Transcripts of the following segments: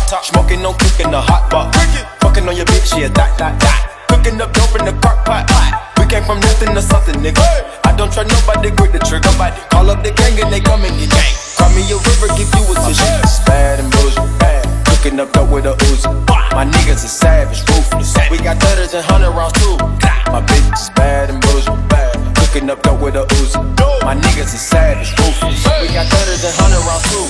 top, smoking, no cooking the hot pot. Fucking on your bitch, yeah, that. Cooking up dope in the crock pot. We came from nothing to something, nigga. I don't try nobody, grip the trigger. Call up the gang and they come and get gang. Cry me a river, give you a tissue. It's bad and bullshit, bad. Cooking up dope with a Uzi. My niggas are savage, ruthless. We got 30s and 100 rounds too. My bitch is bad and bullshit, bad. Cooking up dope with a Uzi. My niggas are savage, ruthless. We got 30s and 100 rounds too.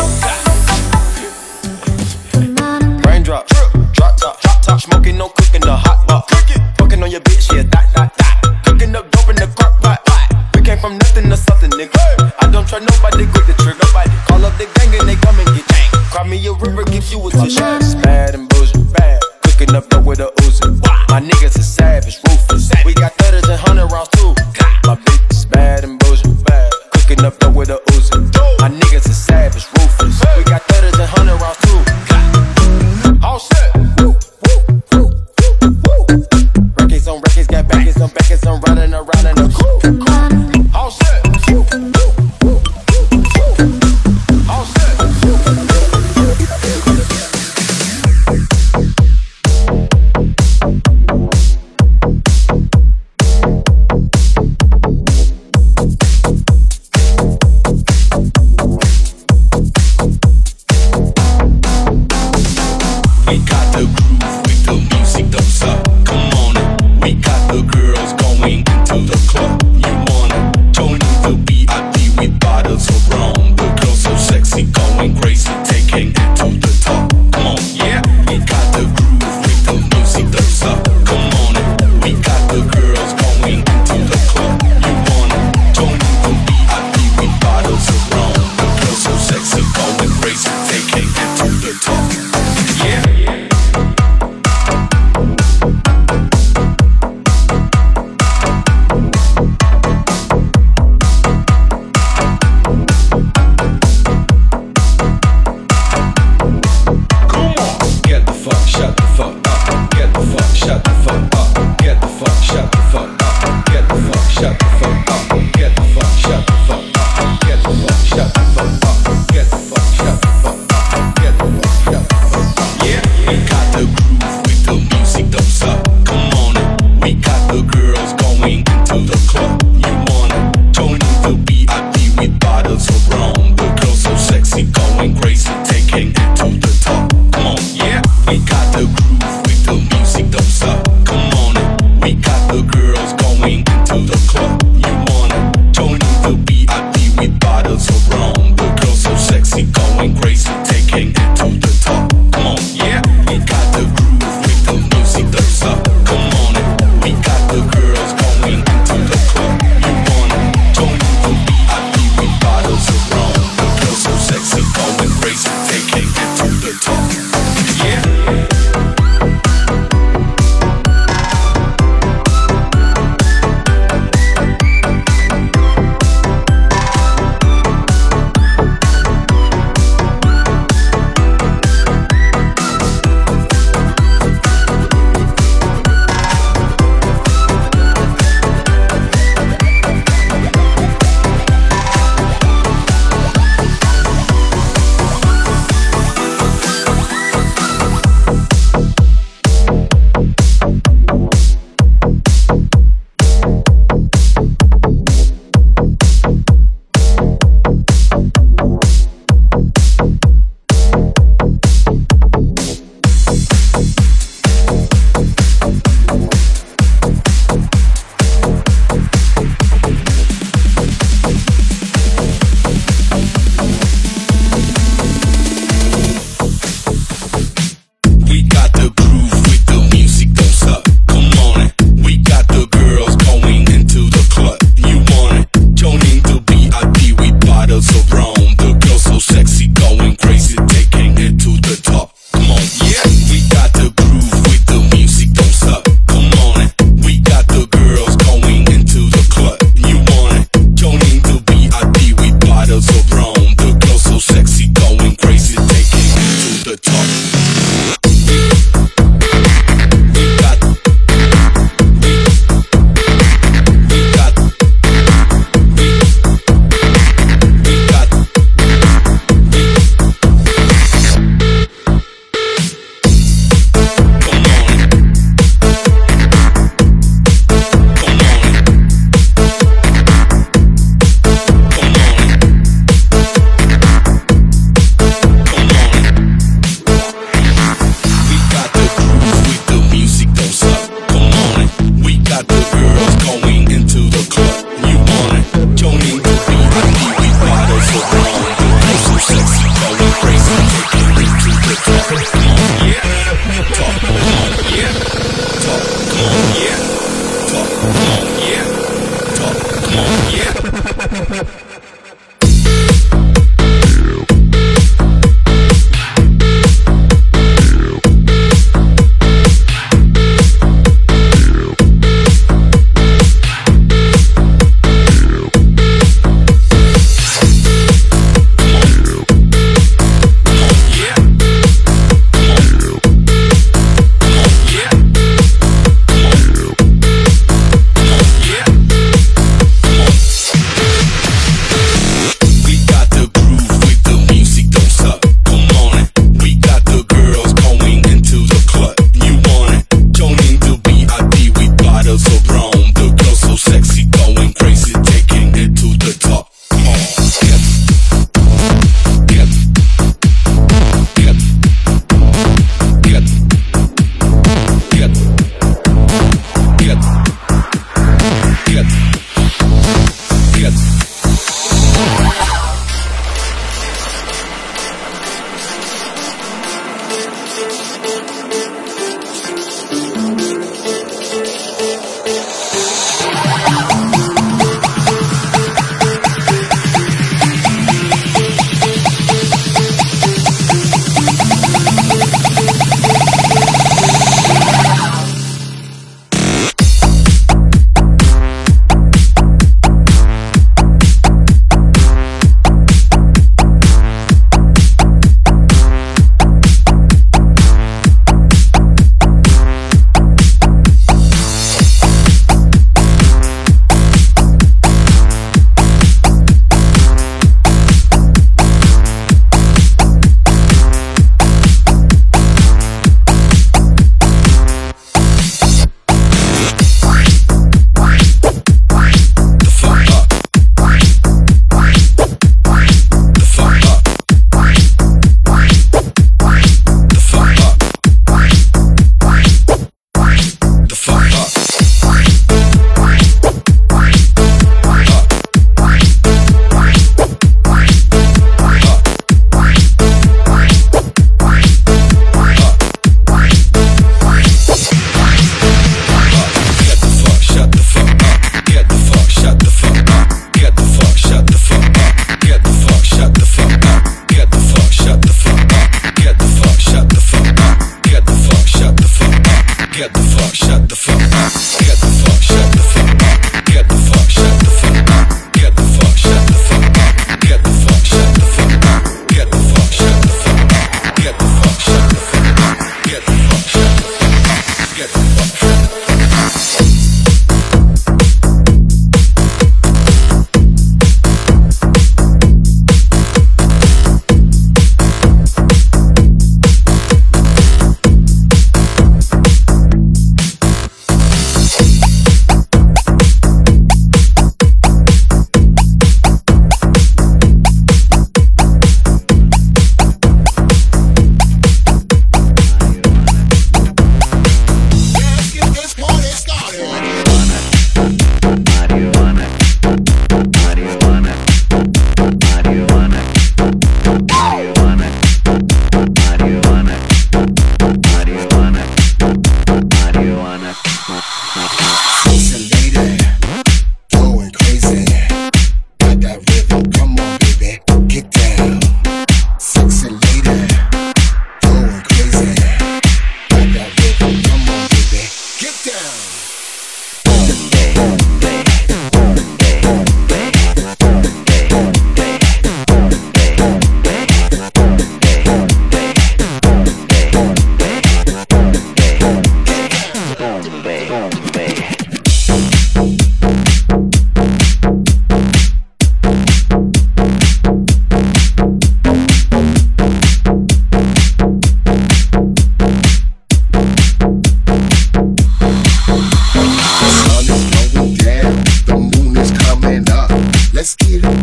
Raindrop, drop top, smoking, no cooking the hot pot. Fucking on your bitch, yeah, that. Cooking up dope in the crock pot. We came from nothing to something, nigga. I don't try nobody, grip the trigger. Call up the gang and they come and get gang. Cry me a river, give you a tissue. It's bad and bullshit, bad. Cooking up dope with a Uzi. My niggas are savage, ruthless. We got 30s and 100 rounds too. My bitch is bad and bullshit, bad. Cooking up dope with a Uzi. My niggas are savage, ruthless. We got 30s and 100 rounds too. All set. Records on records, got backers on backers. I'm running around in a coupe. All set. All set.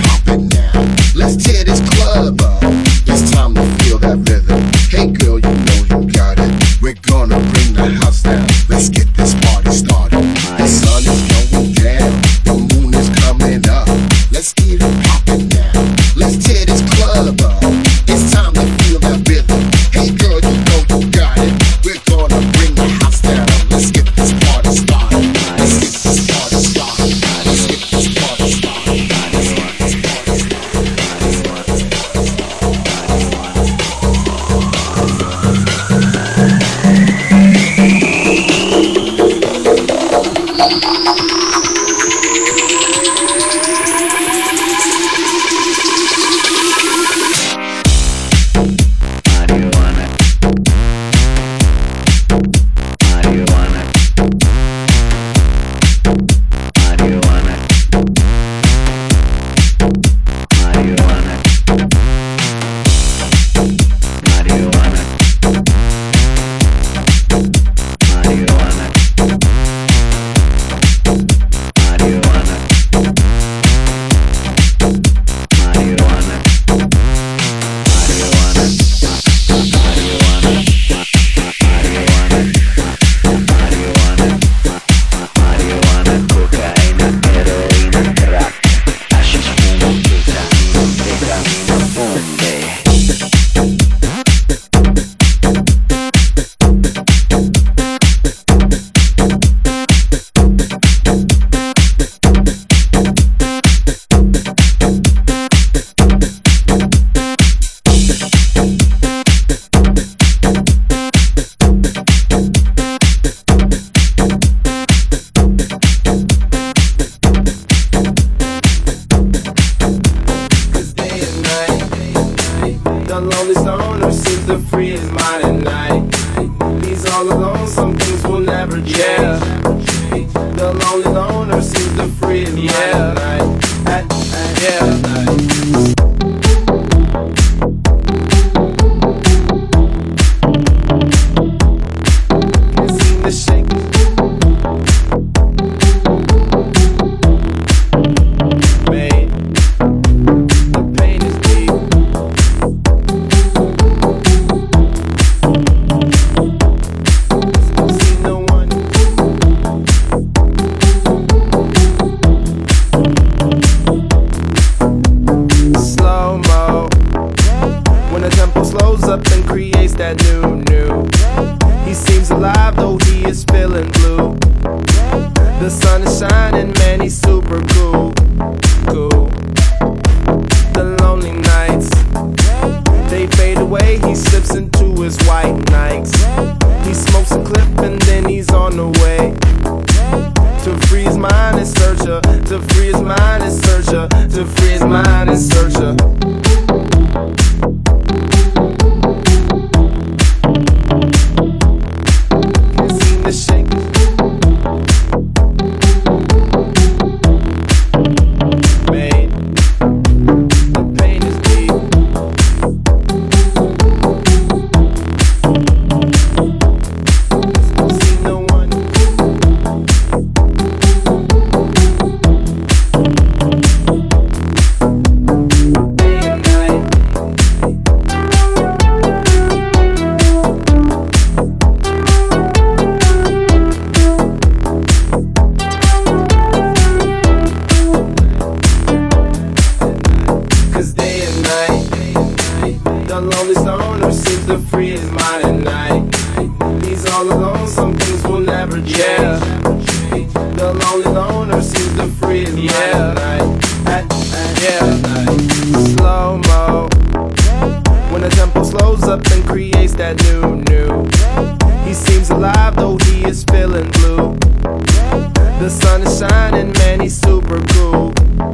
poppin' now. Let's tear this club up. It's time to feel that rhythm. Hey girl, you know you got it. We're gonna bring the house down. Let's get this party started. The sun is going down, the moon is coming up. Let's get it poppin' now. Let's tear this club up. It's time to feel that rhythm. Hey girl, you know you got it. We're gonna bring the house down. Let's get this party started. Let's get this party started. Let's get this party started. Let's get this party started. The lonely stoner seems to free his mind at night. He's all alone, some things will never change. The lonely loner seems to free his mind at night. At night. Slows up and creates that new. He seems alive though he is feeling blue. The sun is shining, man, he's super cool. The lonely nights, they fade away, he slips into his white nights. He smokes a clip and then he's on the way. To free his mind and search her, to free his mind and search her, to free his mind and search her. The lonely stoner seems to free his mind at night. He's all alone, some things will never change. The lonely loner seems to free his mind at night. At night. Slow-mo, when the tempo slows up and creates that new. He seems alive though he is feeling blue. The sun is shining, man, he's super cool.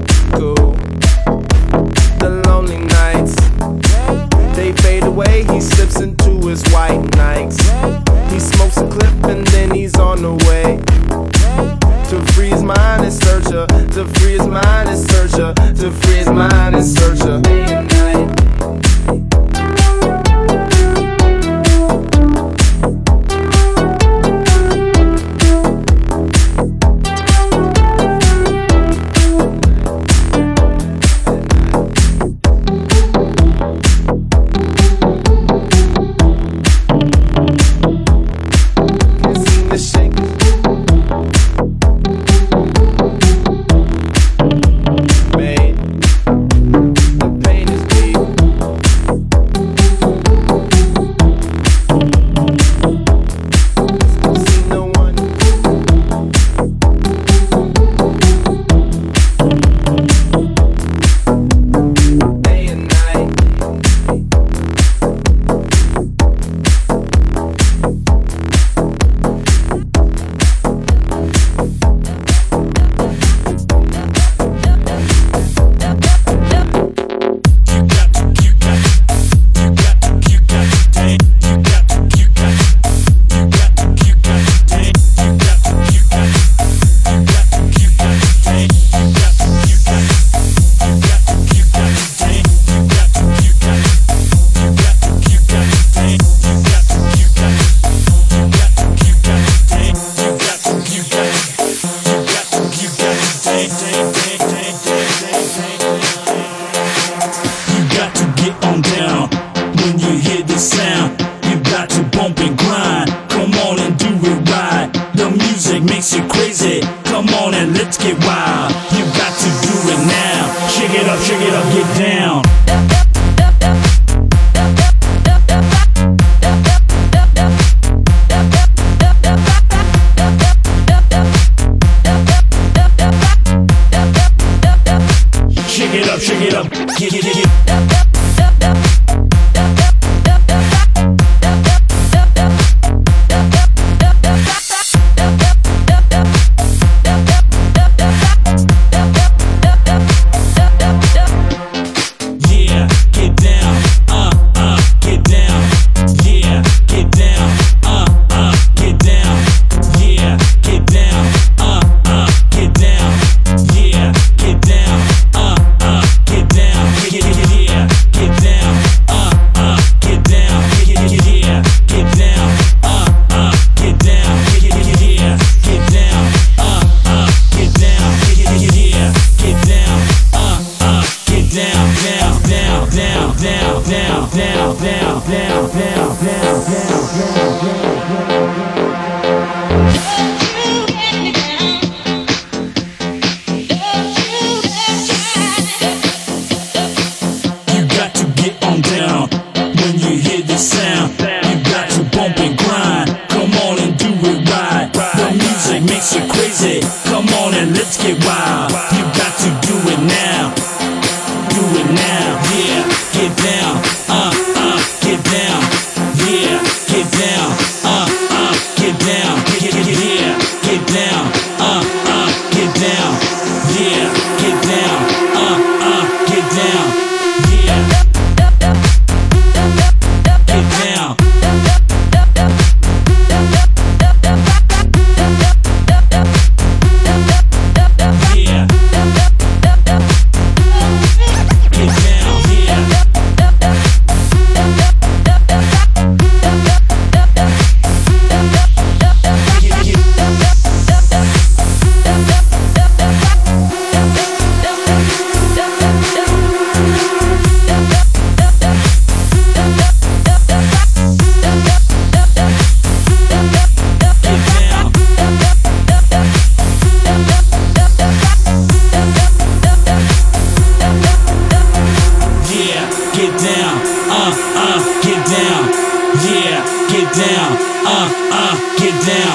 The lonely nights, they fade away, he slips into his white nights. He smokes a clip and then he's on the way. To free his mind and search her, to free his mind and search her, to free his mind and search her. Day and night. down, down, down, down, down, down, down, down, down, down, you got to get on down when you hear the sound. You got to bump and grind. Come on and do it right. The music makes you crazy. Come on and let's get wild. You got to do it now. Do it now, yeah. Get down, get down, yeah. Get down, get down, yeah. Get down, get down, yeah. Get down, get down, yeah. Get down. Yeah. Get down, yeah. Get down, get down, yeah, get down, get down.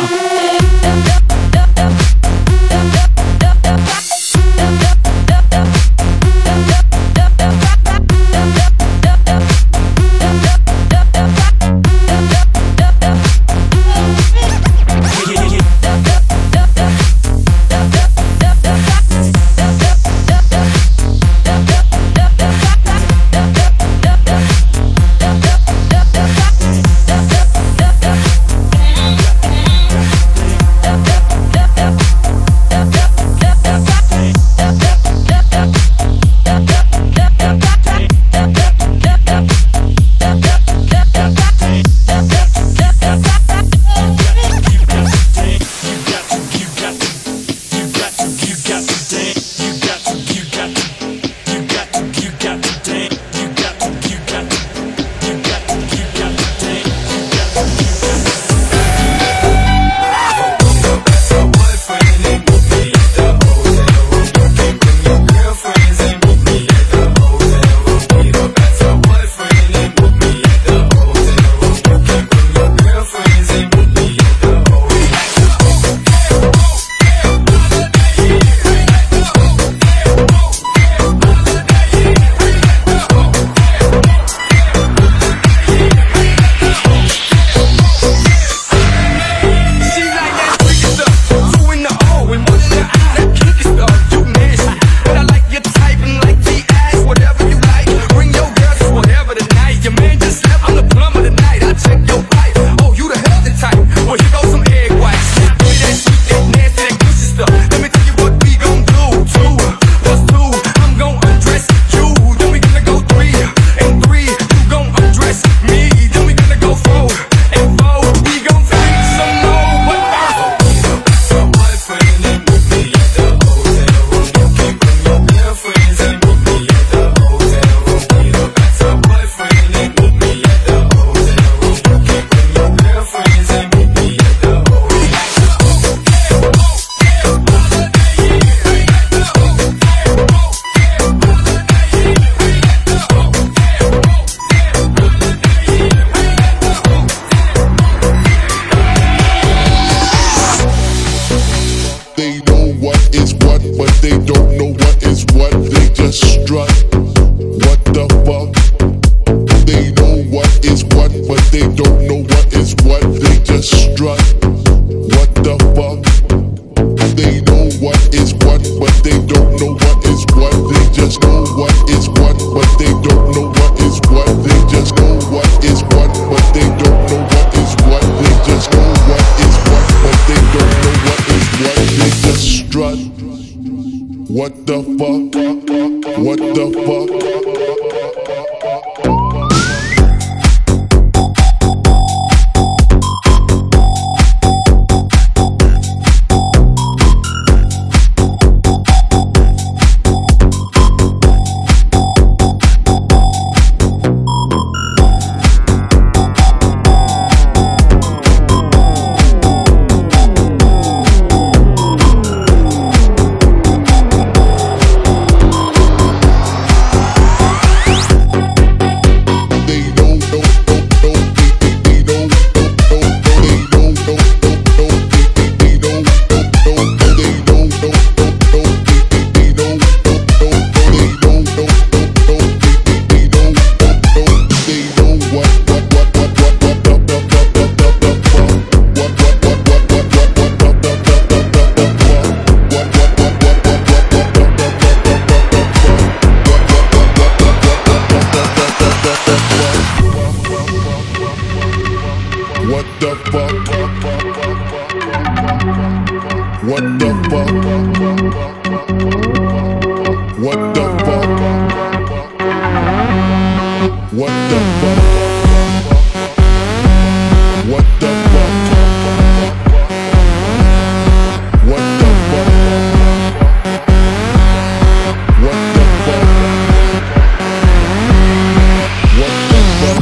What the fuck? What the fuck? What the fuck? What the fuck? What the fuck?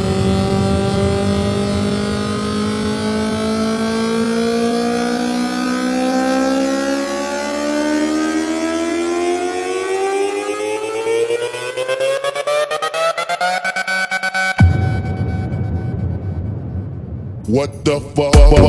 What the fuck?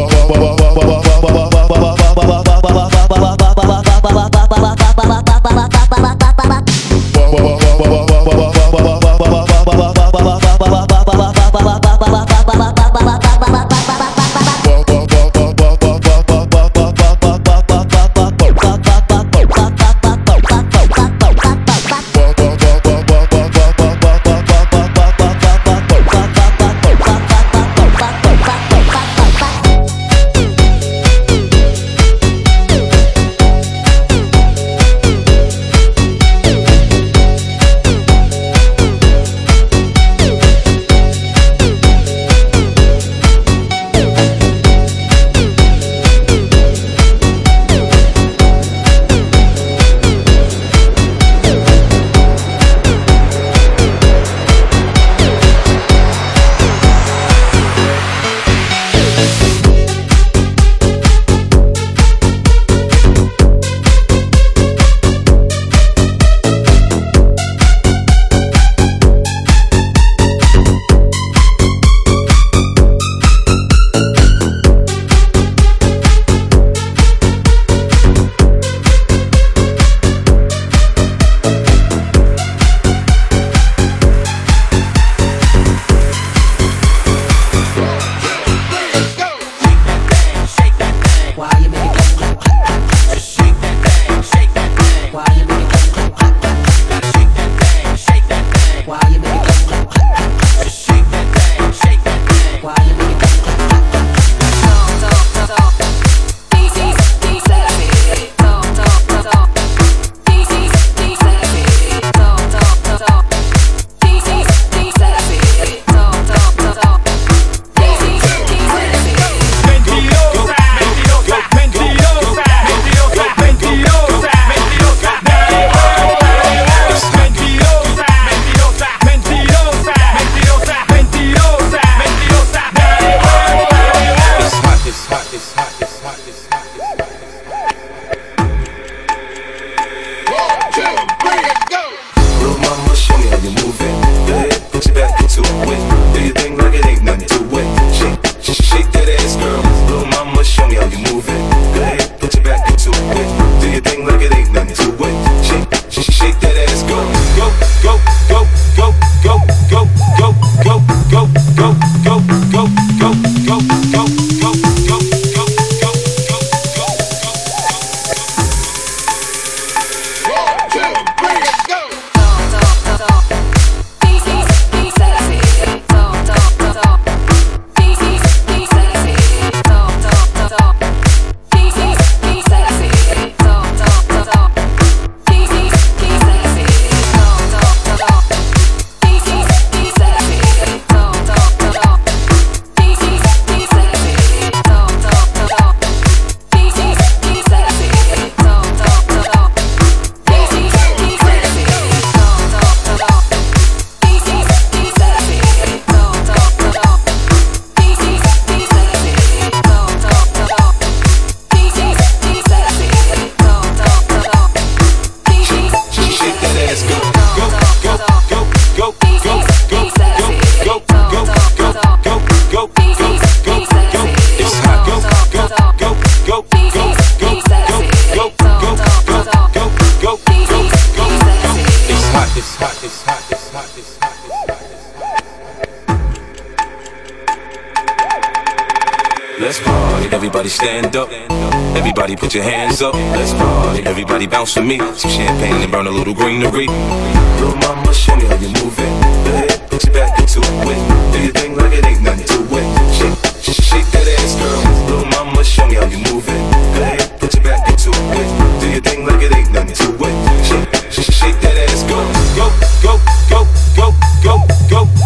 Let's party. Everybody stand up. Everybody put your hands up. Let's party. Everybody bounce with me. Some champagne and burn a little greenery. Little mama, show me how you move it. Go ahead, put your back into it. Do your thing like it ain't nothing to it. Shake that ass, girl. Little mama, show me how you move it. Go ahead, put your back into it. Do your thing like it ain't nothing to it. Shake that ass, go, go, go, go, go, go, go.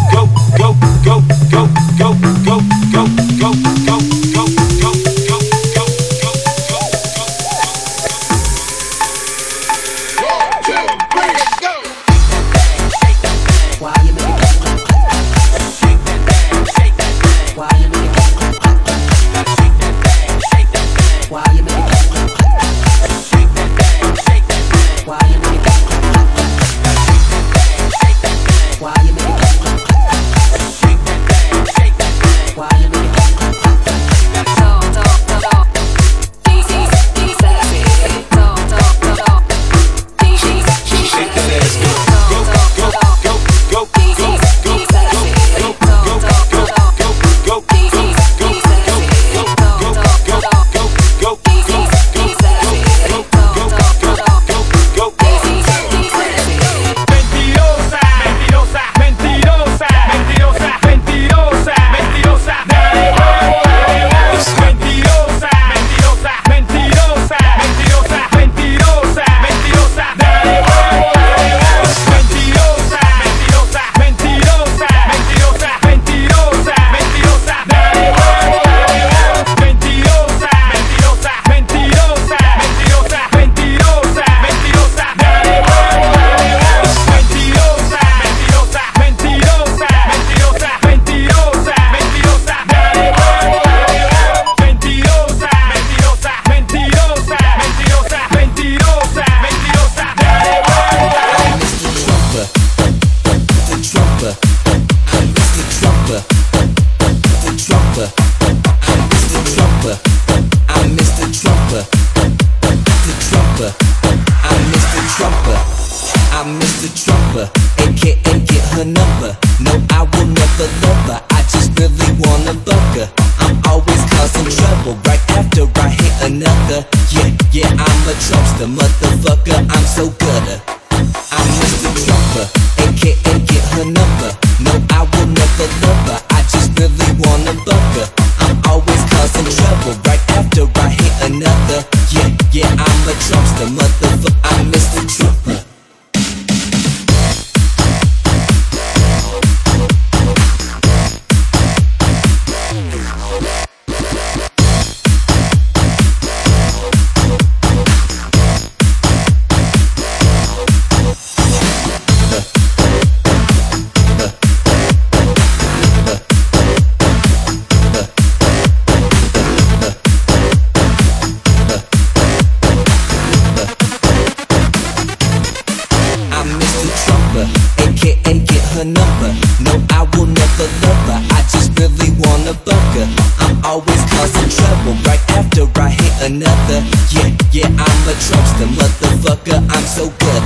her number. No, I will never love her, I just really wanna fuck her. I'm always causing trouble right after I hit another. Yeah, I'm a Trumpster, motherfucker, I'm so good.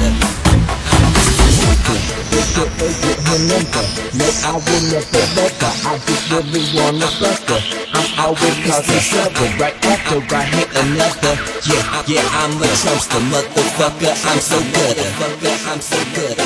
Her number. No, I will never love her, I just really wanna fuck her. I'm always causing trouble right after I hit another. Yeah, I'm a Trumpster, motherfucker, I'm so good. I'm so good.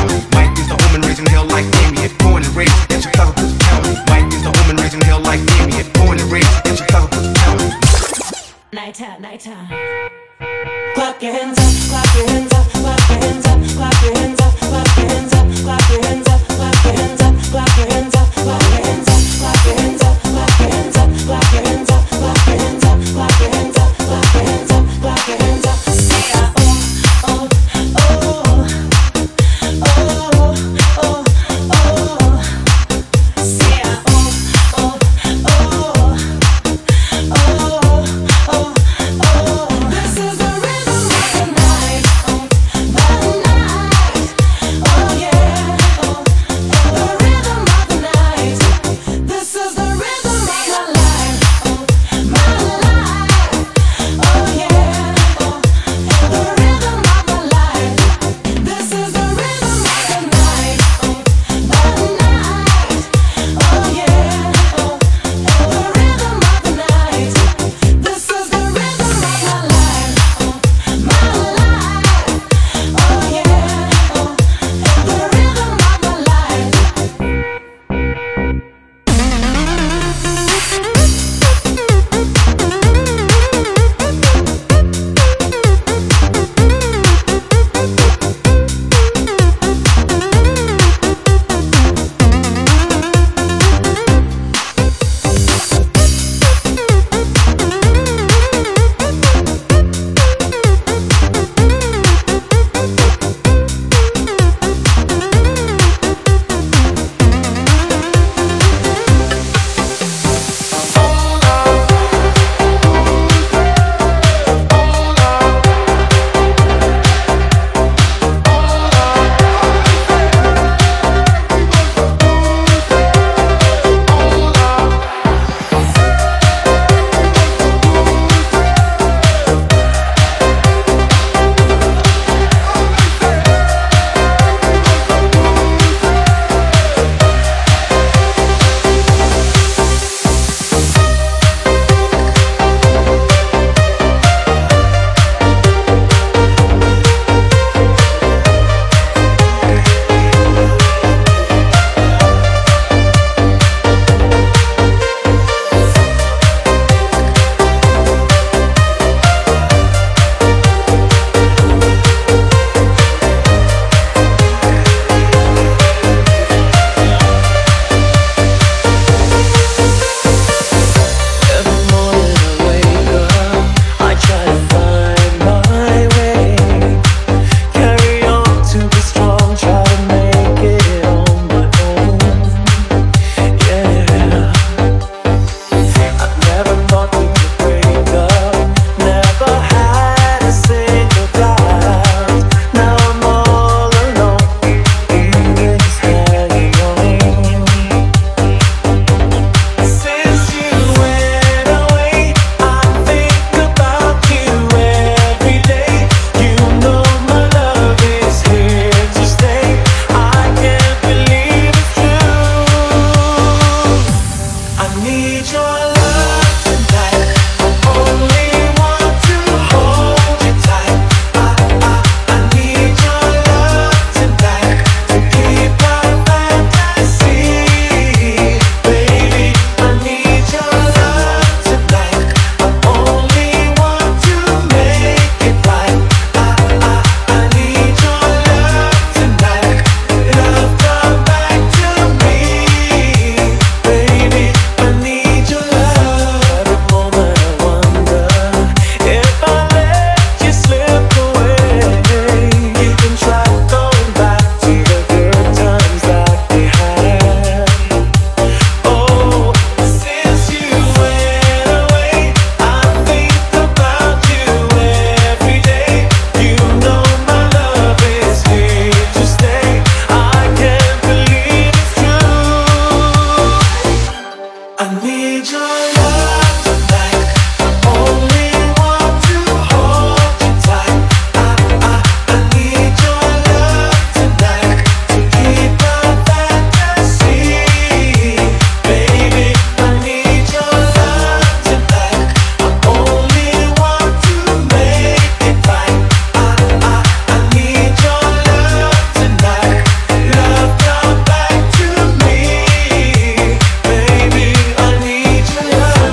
like Damien, born and raised in Chicago County. White is the woman raising hell like Damien. nighttime, nighttime. Clap your hands up, clap your hands up, clap your hands up, clap your hands up, clap your hands up, clap your hands up, clap your hands up, clap your hands up, clap your hands up, clap your hands up, clap your hands up, clap your hands up, clap your hands up, clap your hands up, clap your hands up, clap your hands up. Say oh, oh, oh, oh, oh, oh. Say oh, oh, oh, oh, oh, oh. This is the rhythm of the night, the night. Oh yeah, oh, the rhythm of the night. This is the rhythm of my life, my life. Oh yeah, oh, the rhythm of my life. This is the rhythm of the night, the night. Oh yeah, oh, the rhythm of the night. This is the rhythm of my life, my life. Oh yeah, oh, the rhythm of my life. Every morning I wake up, I try to find my way. Carry on to be strong, try to make it on my own. Yeah, I've never thought we could break up, never had a single doubt. Now I'm all alone, even just hanging on. Since you went away, I think about you every day. You know my love is here to stay. I can't believe it's true. I need your love tonight. I only want to hold you tight. I need your love tonight to keep our fantasy. Baby, I need your love tonight. I only want to make it right. I need your love tonight. Love, come back to me. Baby, I need your love. Every moment I wonder if I let you slip away. You can try going back to the good times that we had. Oh, since you went away, I think about you every day. You know my love is here to stay. I can't believe it's true. I need your love tonight. I only want to hold you tight. I need your love tonight to keep our fantasy. Baby, I need your love tonight. I only want to make it right. I need your love tonight. Love, come back to me. Baby, I need your love.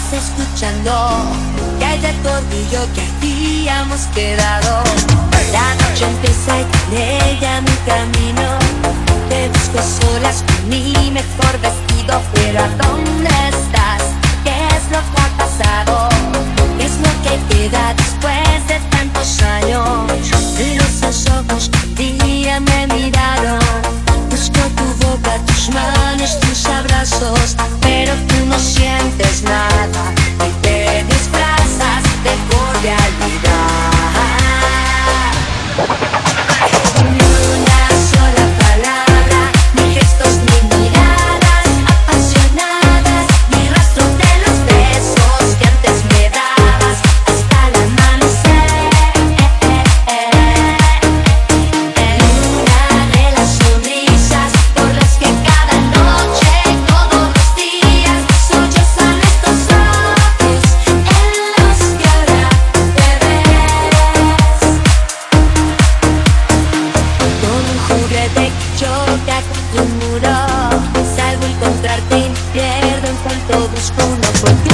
estás escuchando, que hay de tu orgullo que habíamos quedado. La noche empieza y con ella mi camino. Te busco a solas con mi mejor vestido, pero ¿a dónde estás? ¿Qué es lo que ha pasado? ¿Qué es lo que queda después de tantos años? Y esos ojos que un día me miraron. Busco tu boca, tus manos, tus abrazos, pero tú no sientes nada y te disfrazas de cordialidad. Ni una sola palabra, ni gestos ni miradas apasionadas, ni rastro de los besos que antes me dabas hasta el amanecer. Una de las sonrisas por las que cada noche, todos los días, sollozan estos ojos en los que ahora te ves. Como un juguete que choca contra un muro, salgo a encontrarte y me pierdo en cuanto busco una oportunidad.